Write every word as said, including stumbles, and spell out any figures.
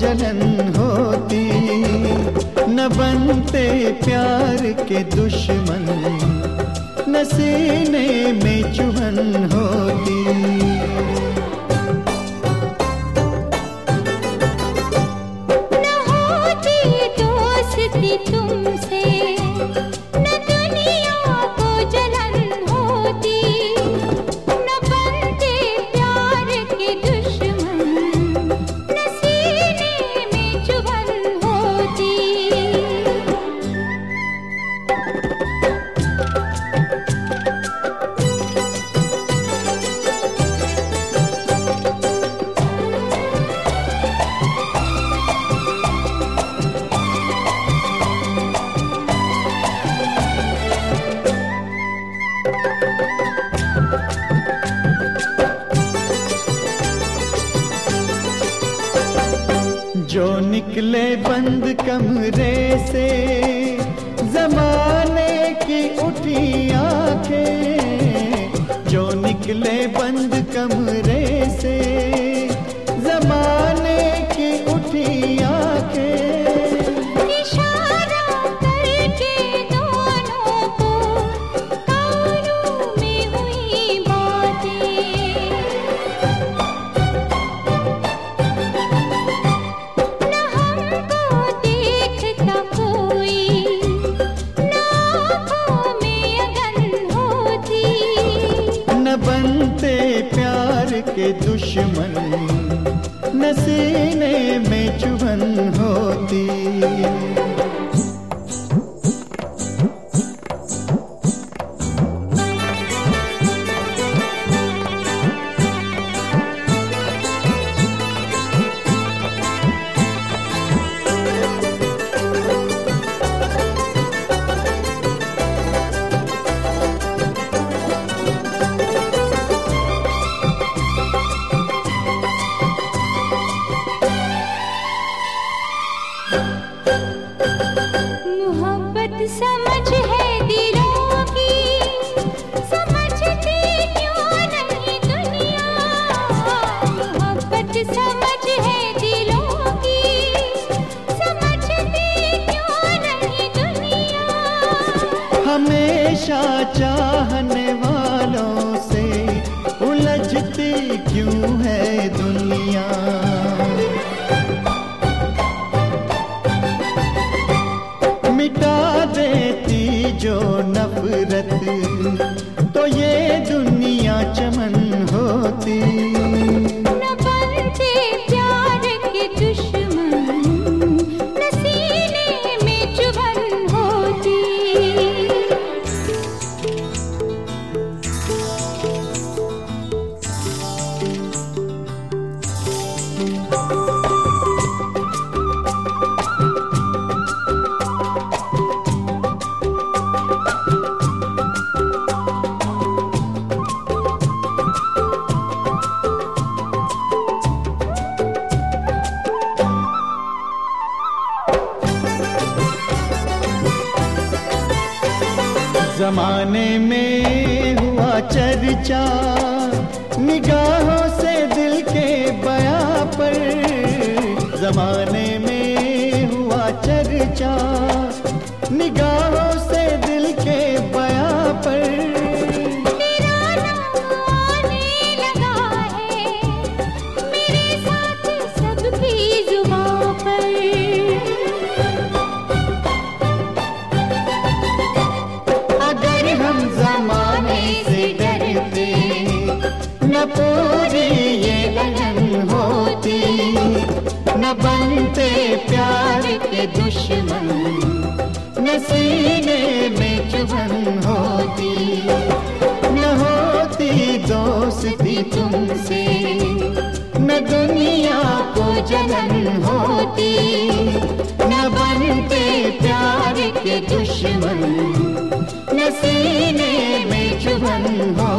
जलन होती, न बनते प्यार के दुश्मन, न सीने में चुभन होती। न होती दोस्ती तुमसे, न दुनिया को जलन होती, न बनते प्यार के दुश्मन, न सीने में चुभन होती। जो निकले बंद कमरे से, जमाने की उठी आंखें, जो निकले बंद कमरे से, जमाने की उठी आंखें, इशारा करके दोनों को कानों में हुई बातें, न हमको देखता कोई, न आँखों में अगन होती, न बनते प्यार के दुश्मन, न सीने में चुभन होती। मोहब्बत समझ है दिलों की, समझती क्यों नहीं दुनिया। मोहब्बत समझ है दिलों की, समझती क्यों नहीं दुनिया। हमेशा चाहने वालों से उलझती क्यों है दुनिया। मिटा देती जो नफरत, तो ये दुनिया चमन होती। न बनते प्यार के दुश्मन, न सीने में चुभन होती। जमाने में हुआ चर्चा, निगाहों से दिल के बयां पर। जमाने में हुआ चर्चा, निगाहों से दिल के बयां पर। तेरा नाम आने लगा है मेरे साथ सबकी जुबां पर। हम जमाने से डरते, न पूरी ये लगन होती, न बनते प्यार के दुश्मन, न सीने में चुभन होती। न होती दोस्ती तुमसे, न दुनिया को जलन होती, न बनते प्यार के दुश्मन, न सीने में चुभन हो।